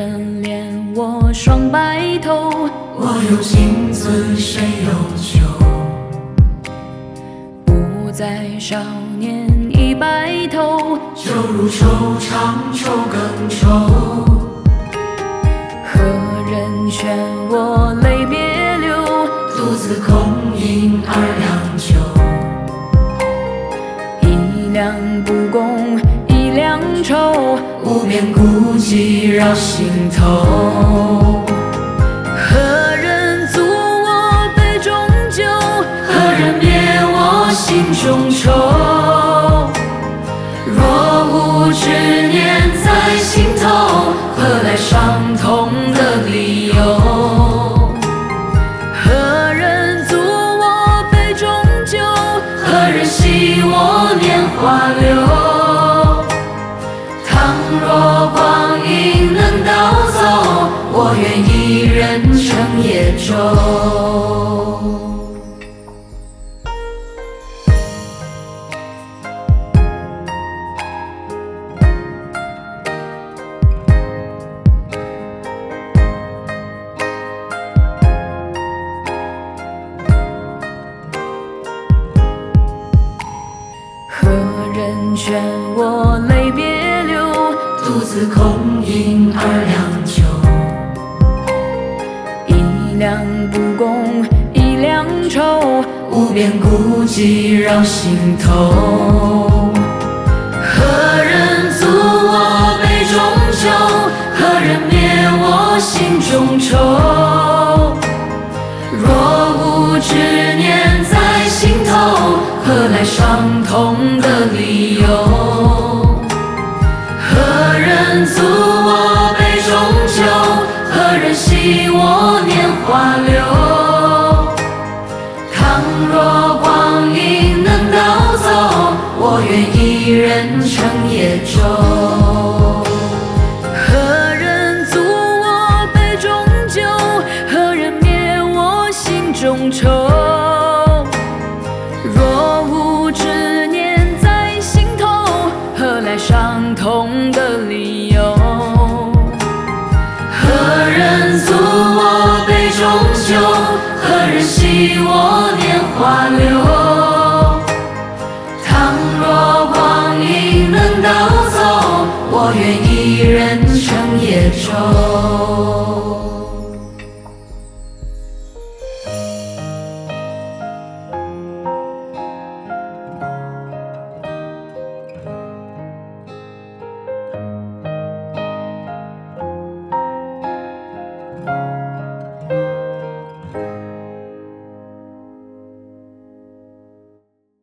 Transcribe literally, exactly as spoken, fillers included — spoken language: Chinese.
人怜我双白头， 我有金子谁有酒？ 不再少年已白头， 酒如愁肠愁更愁。 何人劝我泪别流？ 独自空饮二两酒。 一两不公一两愁， 无边孤寂绕心头。 何人阻我杯中酒？ 何人灭我心中愁？若无执念在心头，何来伤痛的理由？ 何人阻我杯中酒？ 何人惜我年华流？倘若光阴能倒走，我愿一人乘夜舟。 何人劝我泪别流？ 独自空饮二两酒。 一两不公一两愁， 无边孤寂绕心头。何人阻我杯中酒？何人灭我心中愁？若无执念在心头，何来伤痛的理由？何人阻我杯中酒？何人惜我年华流？倘若光阴能倒走，我愿一人乘夜舟。 何人阻我杯中酒？何人灭我心中愁？若无执念在心头，何来伤痛的理由？ 何人阻我杯中酒？何人惜我年华流？倘若光阴能倒走，我愿一人乘夜舟。